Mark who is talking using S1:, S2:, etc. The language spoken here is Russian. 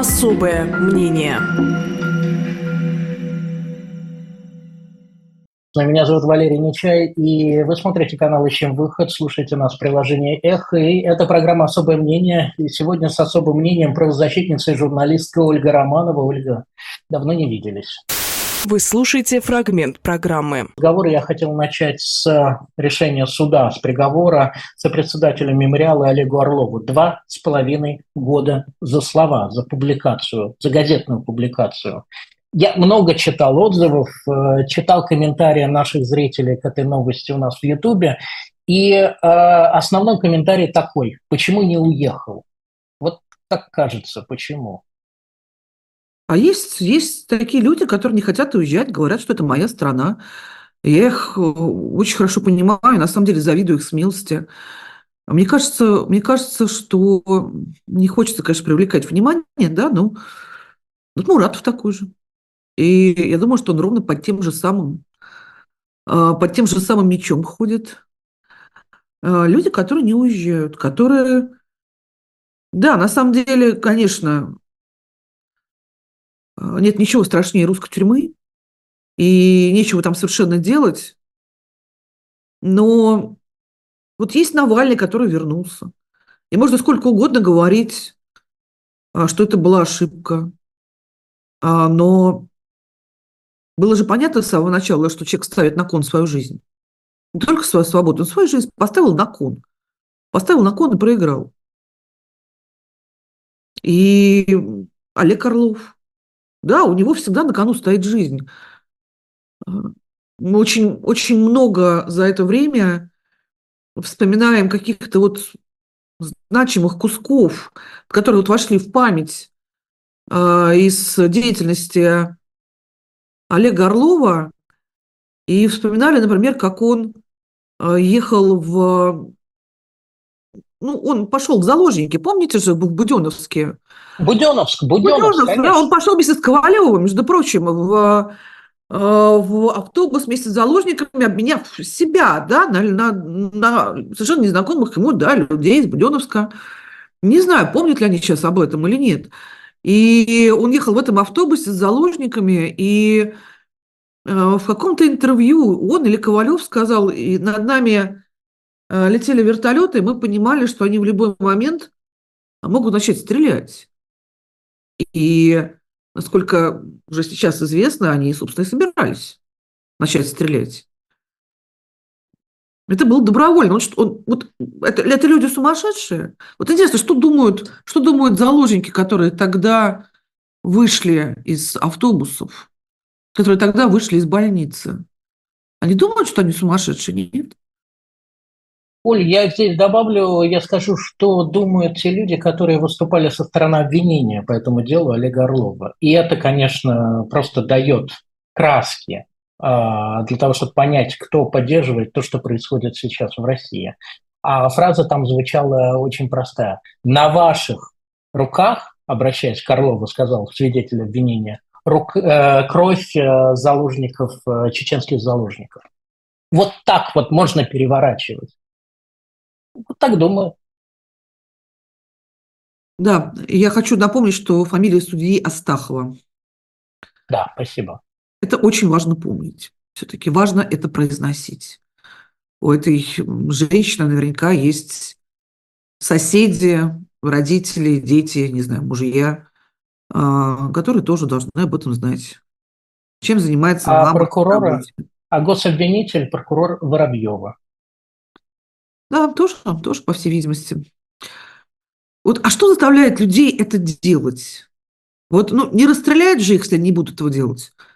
S1: Особое мнение.
S2: Меня зовут Валерий Нечай, и вы смотрите канал «Ищем выход», слушаете нас в приложении «Эхо», и это программа «Особое мнение». И сегодня с особым мнением правозащитница и журналистка Ольга Романова. Ольга, давно не виделись.
S1: Вы слушаете фрагмент программы.
S2: Разговор я хотел начать с решения суда, с приговора сопредседателя мемориала Олегу Орлову. 2,5 года за слова, за публикацию, за газетную публикацию. Я много читал отзывов, читал комментарии наших зрителей к этой новости у нас в Ютубе, и основной комментарий такой: почему не уехал? Вот так кажется, почему?
S3: А есть такие люди, которые не хотят уезжать, говорят, что это моя страна. Я их очень хорошо понимаю, на самом деле завидую их смелости. Мне кажется, что не хочется, конечно, привлекать внимание, да, но вот Муратов такой же. И я думаю, что он ровно под тем же самым мечом ходит. Люди, которые не уезжают, которые... Да, на самом деле, конечно, нет ничего страшнее русской тюрьмы, и нечего там совершенно делать, но вот есть Навальный, который вернулся. И можно сколько угодно говорить, что это была ошибка, но было же понятно с самого начала, что человек ставит на кон свою жизнь. Не только свою свободу, но свою жизнь поставил на кон. Поставил на кон и проиграл. И Олег Орлов, да, у него всегда на кону стоит жизнь. Мы очень, очень много за это время вспоминаем каких-то вот значимых кусков, которые вот вошли в память из деятельности Олега Орлова, и вспоминали, например, как он ехал он пошел в заложники, помните же, в Буденновске?
S2: Буденновск,
S3: Буденновск, да, он
S2: конечно.
S3: пошел вместе с Ковалевым, между прочим, в автобус вместе с заложниками, обменяв себя, да, на совершенно незнакомых ему, да, людей из Буденновска. Не знаю, помнят ли они сейчас об этом или нет. И он ехал в этом автобусе с заложниками, и в каком-то интервью он или Ковалев сказал, и над нами летели вертолеты, и мы понимали, что они в любой момент могут начать стрелять. И, насколько уже сейчас известно, они, собственно, и собирались начать стрелять. Это было добровольно. Это люди сумасшедшие. Вот интересно, что думают заложники, которые тогда вышли из автобусов, которые тогда вышли из больницы? Они думают, что они сумасшедшие? Нет.
S2: Оль, я здесь добавлю, я скажу, что думают те люди, которые выступали со стороны обвинения по этому делу Олега Орлова. И это, конечно, просто дает краски для того, чтобы понять, кто поддерживает то, что происходит сейчас в России. А фраза там звучала очень простая. «На ваших руках», обращаясь к Орлову, сказал свидетель обвинения, кровь заложников, чеченских заложников. Вот так вот можно переворачивать. Вот так думаю.
S3: Да, я хочу напомнить, что фамилия судьи Астахова.
S2: Да, спасибо.
S3: Это очень важно помнить. Все-таки важно это произносить. У этой женщины наверняка есть соседи, родители, дети, не знаю, мужья, которые тоже должны об этом знать. Чем занимается
S2: А
S3: мама на
S2: прокурора,
S3: работе.
S2: а гособвинитель прокурор Воробьева.
S3: Да, тоже, по всей видимости. Вот, а что заставляет людей это делать? Вот, не расстреляют же их, если они не будут этого делать.